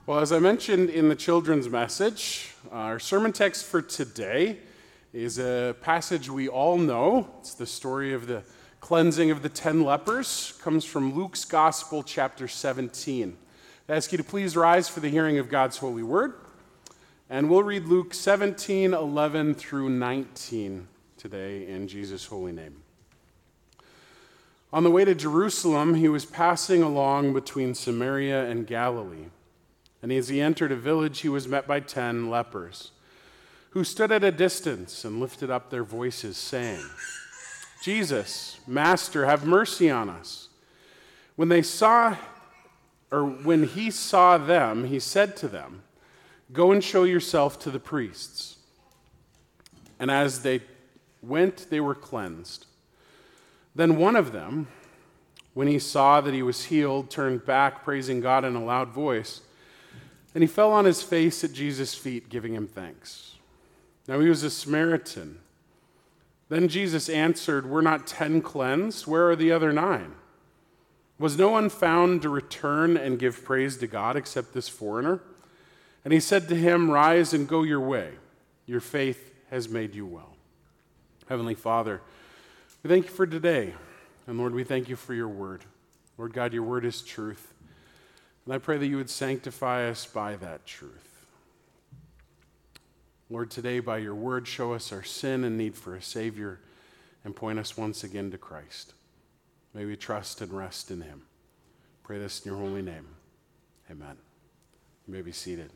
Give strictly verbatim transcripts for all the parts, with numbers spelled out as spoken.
Well, as I mentioned in the children's message, our sermon text for today is a passage we all know. It's the story of the cleansing of the ten lepers. It comes from Luke's Gospel, chapter seventeen. I ask you to please rise for the hearing of God's holy word. And we'll read Luke seventeen, eleven through nineteen today in Jesus' holy name. On the way to Jerusalem, he was passing along between Samaria and Galilee. And as he entered a village, he was met by ten lepers, who stood at a distance and lifted up their voices, saying, "Jesus, Master, have mercy on us." When they saw, or when he saw them, he said to them, "Go and show yourself to the priests." And as they went, they were cleansed. Then one of them, when he saw that he was healed, turned back, praising God in a loud voice. And he fell on his face at Jesus' feet, giving him thanks. Now he was a Samaritan. Then Jesus answered, "Were not ten cleansed? Where are the other nine? Was no one found to return and give praise to God except this foreigner?" And he said to him, "Rise and go your way. Your faith has made you well." Heavenly Father, we thank you for today. And Lord, we thank you for your word. Lord God, your word is truth. And I pray that you would sanctify us by that truth. Lord, today by your word, show us our sin and need for a Savior and point us once again to Christ. May we trust and rest in him. Pray this in your holy name. Amen. You may be seated.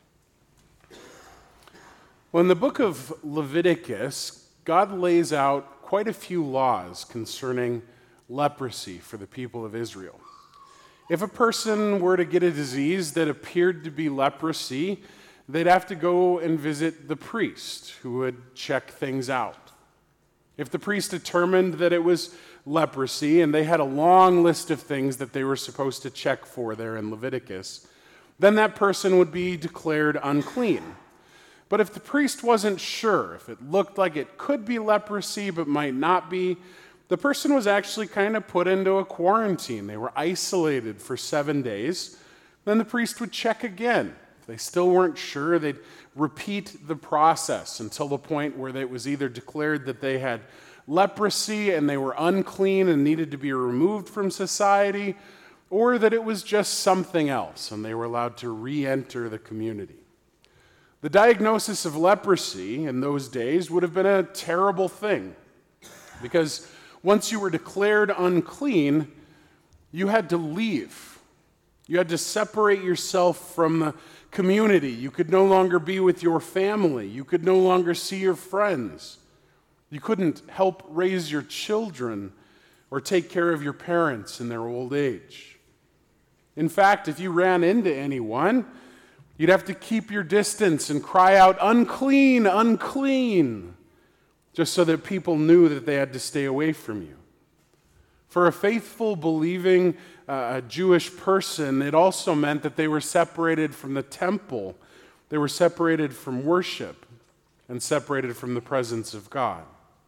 Well, in the book of Leviticus, God lays out quite a few laws concerning leprosy for the people of Israel. If a person were to get a disease that appeared to be leprosy, they'd have to go and visit the priest who would check things out. If the priest determined that it was leprosy, and they had a long list of things that they were supposed to check for there in Leviticus, then that person would be declared unclean. But if the priest wasn't sure, if it looked like it could be leprosy but might not be, the person was actually kind of put into a quarantine. They were isolated for seven days. Then the priest would check again. If they still weren't sure, they'd repeat the process until the point where it was either declared that they had leprosy and they were unclean and needed to be removed from society, or that it was just something else and they were allowed to re-enter the community. The diagnosis of leprosy in those days would have been a terrible thing, because once you were declared unclean, you had to leave. You had to separate yourself from the community. You could no longer be with your family. You could no longer see your friends. You couldn't help raise your children or take care of your parents in their old age. In fact, if you ran into anyone, you'd have to keep your distance and cry out, "Unclean, unclean," just so that people knew that they had to stay away from you. For a faithful, believing uh, Jewish person, it also meant that they were separated from the temple. They were separated from worship and separated from the presence of God.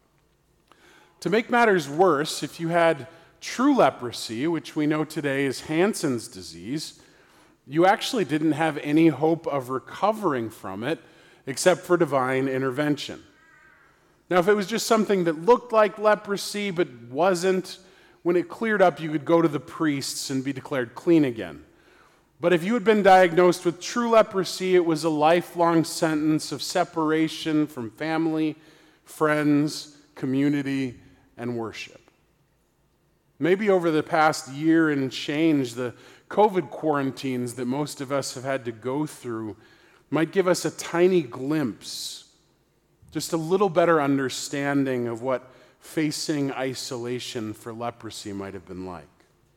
To make matters worse, if you had true leprosy, which we know today is Hansen's disease, you actually didn't have any hope of recovering from it except for divine intervention. Now, if it was just something that looked like leprosy but wasn't, when it cleared up, you could go to the priests and be declared clean again. But if you had been diagnosed with true leprosy, it was a lifelong sentence of separation from family, friends, community, and worship. Maybe over the past year and change, the COVID quarantines that most of us have had to go through might give us a tiny glimpse, just a little better understanding of what facing isolation for leprosy might have been like.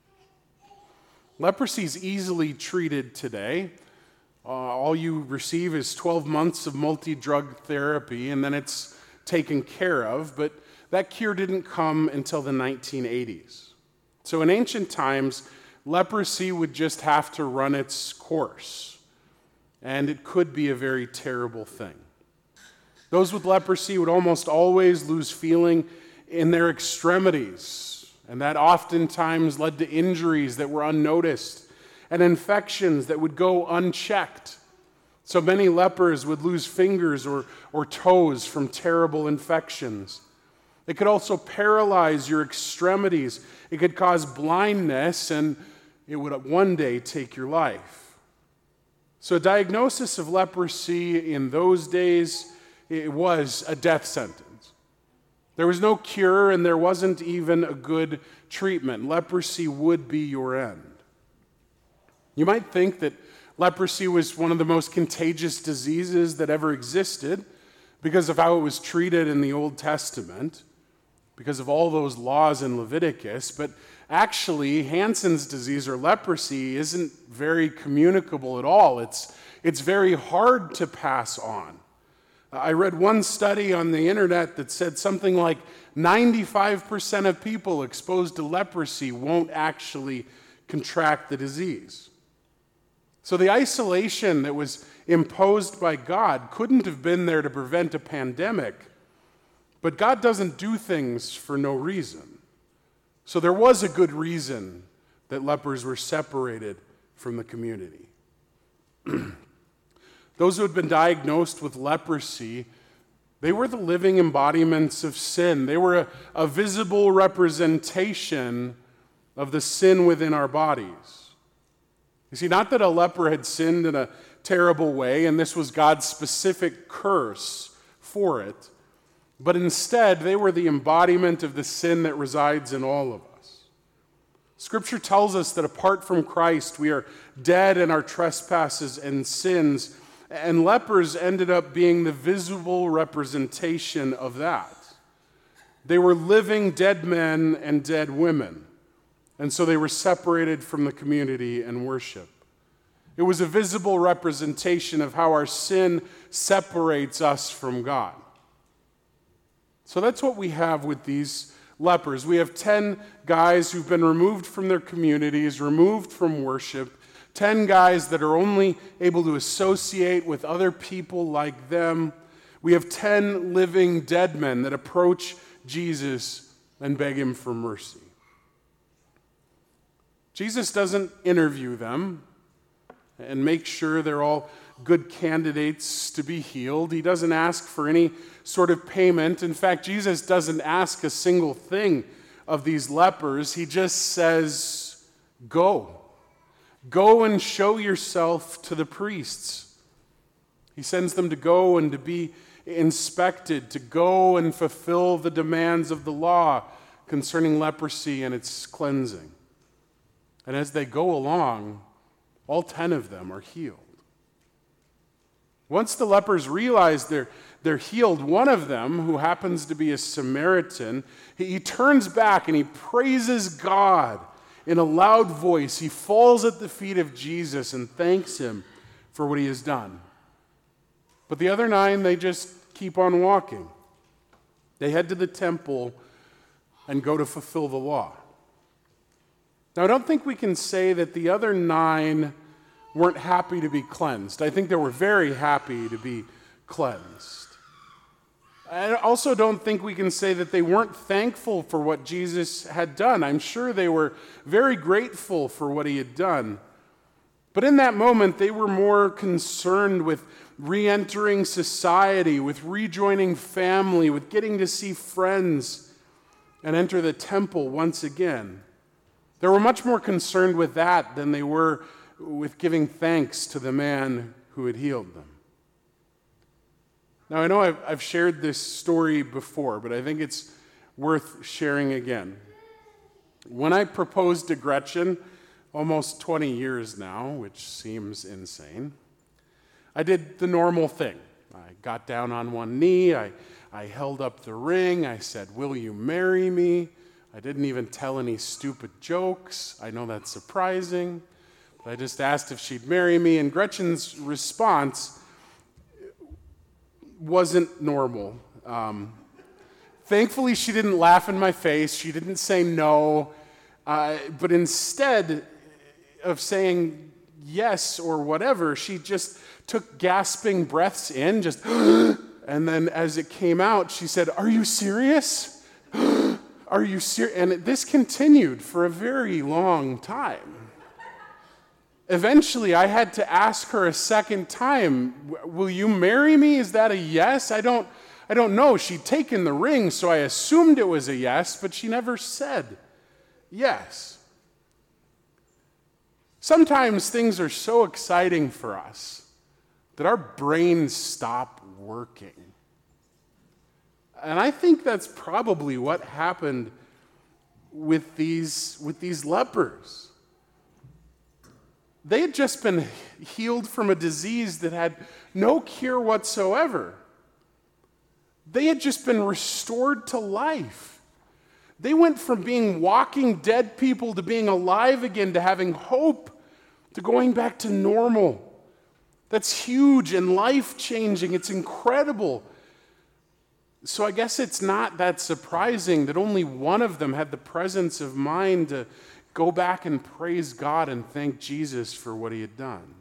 Leprosy is easily treated today. Uh, all you receive is twelve months of multi-drug therapy, and then it's taken care of, but that cure didn't come until the nineteen eighties. So in ancient times, leprosy would just have to run its course, and it could be a very terrible thing. Those with leprosy would almost always lose feeling in their extremities, and that oftentimes led to injuries that were unnoticed and infections that would go unchecked. So many lepers would lose fingers or, or toes from terrible infections. It could also paralyze your extremities. It could cause blindness, and it would one day take your life. So a diagnosis of leprosy in those days, it was a death sentence. There was no cure, and there wasn't even a good treatment. Leprosy would be your end. You might think that leprosy was one of the most contagious diseases that ever existed because of how it was treated in the Old Testament, because of all those laws in Leviticus, but actually Hansen's disease or leprosy isn't very communicable at all. It's, it's very hard to pass on. I read one study on the internet that said something like ninety-five percent of people exposed to leprosy won't actually contract the disease. So the isolation that was imposed by God couldn't have been there to prevent a pandemic, but God doesn't do things for no reason. So there was a good reason that lepers were separated from the community. Those who had been diagnosed with leprosy, they were the living embodiments of sin. They were a, a visible representation of the sin within our bodies. You see, not that a leper had sinned in a terrible way, and this was God's specific curse for it, but instead they were the embodiment of the sin that resides in all of us. Scripture tells us that apart from Christ, we are dead in our trespasses and sins, and lepers ended up being the visible representation of that. They were living dead men and dead women, and so they were separated from the community and worship. It was a visible representation of how our sin separates us from God. So that's what we have with these lepers. We have ten guys who've been removed from their communities, removed from worship, ten guys that are only able to associate with other people like them. We have ten living dead men that approach Jesus and beg him for mercy. Jesus doesn't interview them and make sure they're all good candidates to be healed. He doesn't ask for any sort of payment. In fact, Jesus doesn't ask a single thing of these lepers. He just says, go. Go and show yourself to the priests. He sends them to go and to be inspected, to go and fulfill the demands of the law concerning leprosy and its cleansing. And as they go along, all ten of them are healed. Once the lepers realize they're, they're healed, one of them, who happens to be a Samaritan, he, he turns back and he praises God in a loud voice. He falls at the feet of Jesus and thanks him for what he has done. But the other nine, they just keep on walking. They head to the temple and go to fulfill the law. Now, I don't think we can say that the other nine weren't happy to be cleansed. I think they were very happy to be cleansed. I also don't think we can say that they weren't thankful for what Jesus had done. I'm sure they were very grateful for what he had done. But in that moment, they were more concerned with re-entering society, with rejoining family, with getting to see friends and enter the temple once again. They were much more concerned with that than they were with giving thanks to the man who had healed them. Now, I know I've, I've shared this story before, but I think it's worth sharing again. When I proposed to Gretchen, almost twenty years now, which seems insane, I did the normal thing. I got down on one knee, I, I held up the ring, I said, "Will you marry me?" I didn't even tell any stupid jokes. I know that's surprising. But I just asked if she'd marry me, and Gretchen's response wasn't normal. Um, thankfully, she didn't laugh in my face. She didn't say no. Uh, but instead of saying yes or whatever, she just took gasping breaths in, just, and then as it came out, she said, "Are you serious? Are you serious?" And this continued for a very long time. Eventually, I had to ask her a second time, will you marry me? Is that a yes? I don't, I don't know. She'd taken the ring, so I assumed it was a yes, but she never said yes. Sometimes things are so exciting for us that our brains stop working. And I think that's probably what happened with these, with these lepers. They had just been healed from a disease that had no cure whatsoever. They had just been restored to life. They went from being walking dead people to being alive again, to having hope, to going back to normal. That's huge and life-changing. It's incredible. So I guess it's not that surprising that only one of them had the presence of mind to go back and praise God and thank Jesus for what he had done.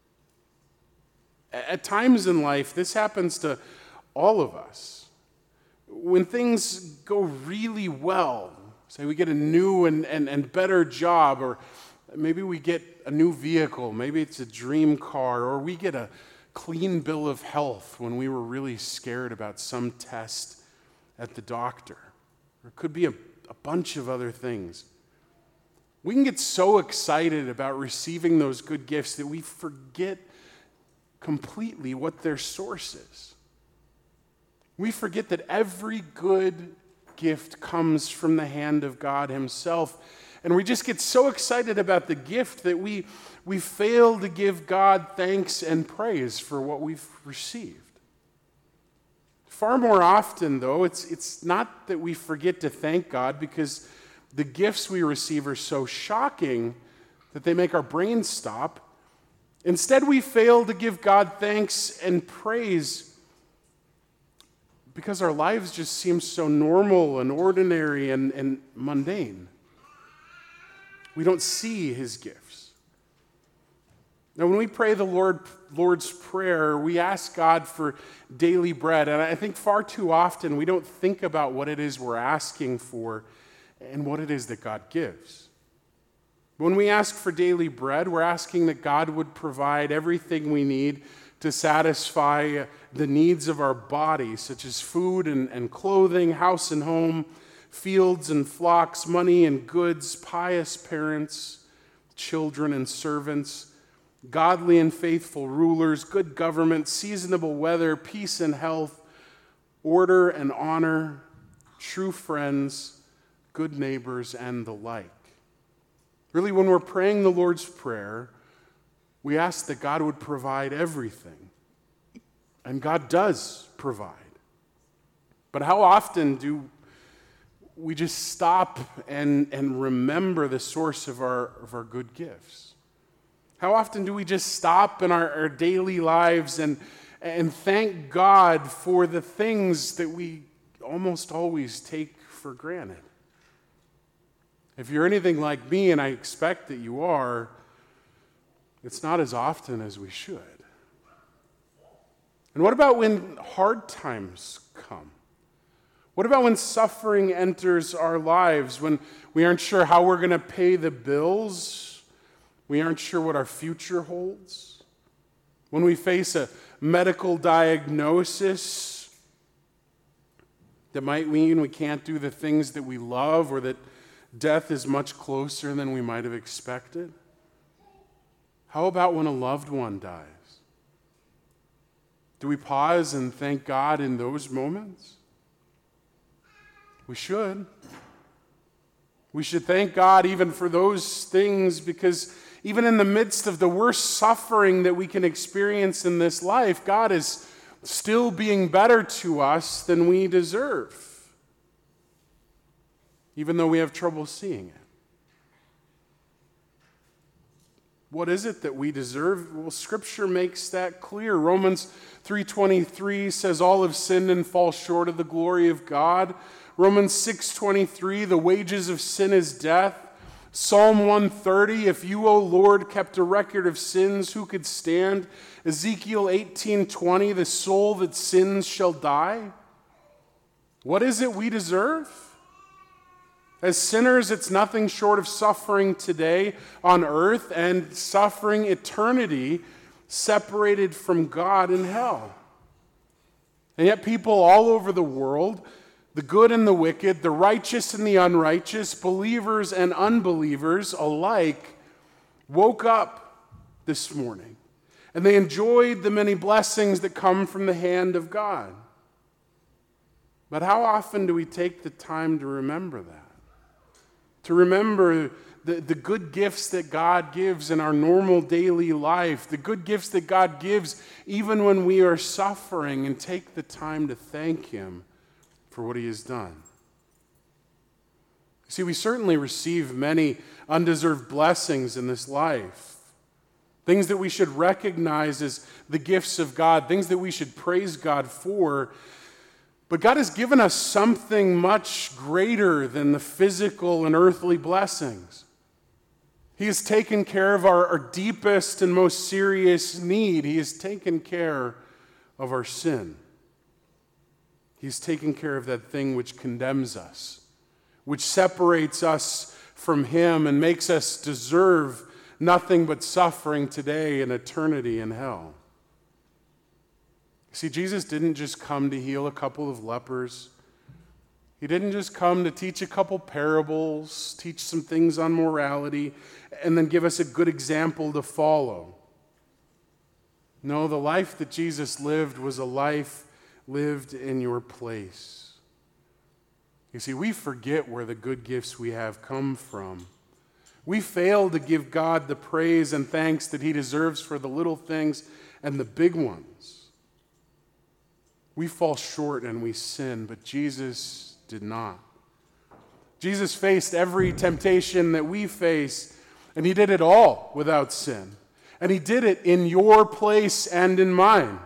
At times in life, this happens to all of us. When things go really well, say we get a new and, and, and better job, or maybe we get a new vehicle, maybe it's a dream car, or we get a clean bill of health when we were really scared about some test at the doctor. Or it could be a, a bunch of other things. We can get so excited about receiving those good gifts that we forget completely what their source is. We forget that every good gift comes from the hand of God himself. And we just get so excited about the gift that we, we fail to give God thanks and praise for what we've received. Far more often, though, it's, it's not that we forget to thank God because the gifts we receive are so shocking that they make our brains stop. Instead, we fail to give God thanks and praise because our lives just seem so normal and ordinary and, and mundane. We don't see his gifts. Now, when we pray the Lord, Lord's Prayer, we ask God for daily bread. And I think far too often we don't think about what it is we're asking for and what it is that God gives. When we ask for daily bread, we're asking that God would provide everything we need to satisfy the needs of our body, such as food and, and clothing, house and home, fields and flocks, money and goods, pious parents, children and servants, godly and faithful rulers, good government, seasonable weather, peace and health, order and honor, true friends, good neighbors, and the like. Really, when we're praying the Lord's Prayer, we ask that God would provide everything. And God does provide. But how often do we just stop and, and remember the source of our, of our good gifts? How often do we just stop in our, our daily lives and, and thank God for the things that we almost always take for granted? If you're anything like me, and I expect that you are, it's not as often as we should. And what about when hard times come? What about when suffering enters our lives, when we aren't sure how we're going to pay the bills, we aren't sure what our future holds, when we face a medical diagnosis that might mean we can't do the things that we love, or that death is much closer than we might have expected? How about when a loved one dies? Do we pause and thank God in those moments? We should. We should thank God even for those things, because even in the midst of the worst suffering that we can experience in this life, God is still being better to us than we deserve, even though we have trouble seeing it. What is it that we deserve? Well, Scripture makes that clear. Romans three twenty-three says all have sinned and fall short of the glory of God. Romans six twenty-three, the wages of sin is death. Psalm one thirty, if you, O Lord, kept a record of sins, who could stand? Ezekiel eighteen twenty, the soul that sins shall die. What is it we deserve? As sinners, it's nothing short of suffering today on earth and suffering eternity separated from God in hell. And yet people all over the world, the good and the wicked, the righteous and the unrighteous, believers and unbelievers alike, woke up this morning and they enjoyed the many blessings that come from the hand of God. But how often do we take the time to remember that? To remember the, the good gifts that God gives in our normal daily life, the good gifts that God gives even when we are suffering, and take the time to thank Him for what He has done. See, we certainly receive many undeserved blessings in this life, things that we should recognize as the gifts of God, things that we should praise God for. But God has given us something much greater than the physical and earthly blessings. He has taken care of our, our deepest and most serious need. He has taken care of our sin. He's taken care of that thing which condemns us, which separates us from Him and makes us deserve nothing but suffering today and eternity in hell. See, Jesus didn't just come to heal a couple of lepers. He didn't just come to teach a couple parables, teach some things on morality, and then give us a good example to follow. No, the life that Jesus lived was a life lived in your place. You see, we forget where the good gifts we have come from. We fail to give God the praise and thanks that He deserves for the little things and the big ones. We fall short and we sin, but Jesus did not. Jesus faced every temptation that we face, and He did it all without sin. And He did it in your place and in mine.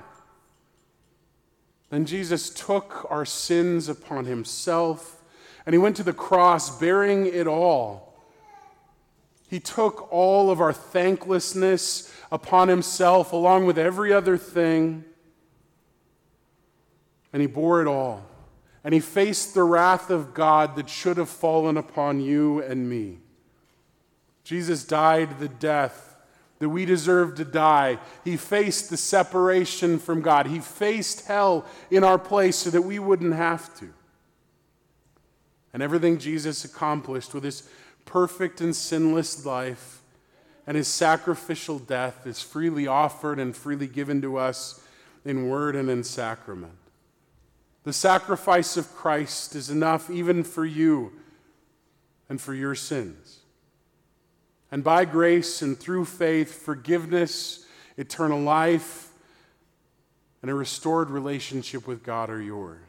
Then Jesus took our sins upon Himself, and He went to the cross bearing it all. He took all of our thanklessness upon Himself, along with every other thing, and He bore it all. And He faced the wrath of God that should have fallen upon you and me. Jesus died the death that we deserve to die. He faced the separation from God. He faced hell in our place so that we wouldn't have to. And everything Jesus accomplished with His perfect and sinless life and His sacrificial death is freely offered and freely given to us in word and in sacrament. The sacrifice of Christ is enough even for you and for your sins. And by grace and through faith, forgiveness, eternal life, and a restored relationship with God are yours.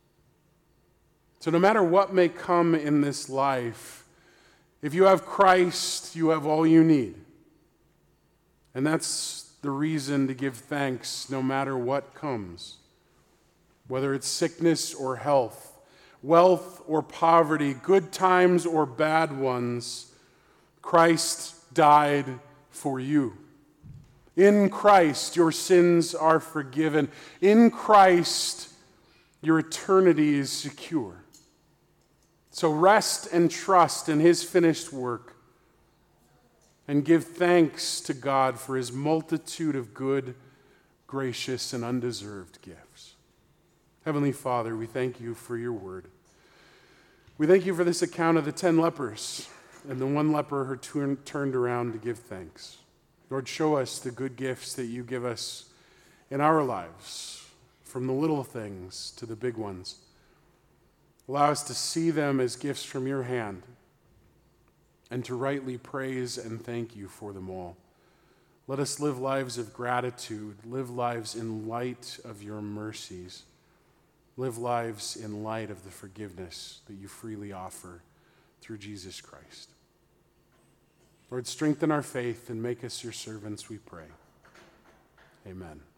So no matter what may come in this life, if you have Christ, you have all you need. And that's the reason to give thanks no matter what comes. Whether it's sickness or health, wealth or poverty, good times or bad ones, Christ died for you. In Christ, your sins are forgiven. In Christ, your eternity is secure. So rest and trust in His finished work and give thanks to God for His multitude of good, gracious, and undeserved gifts. Heavenly Father, we thank You for Your word. We thank You for this account of the ten lepers and the one leper who turn, turned around to give thanks. Lord, show us the good gifts that You give us in our lives, from the little things to the big ones. Allow us to see them as gifts from Your hand and to rightly praise and thank You for them all. Let us live lives of gratitude, live lives in light of Your mercies. Live lives in light of the forgiveness that You freely offer through Jesus Christ. Lord, strengthen our faith and make us Your servants, we pray. Amen.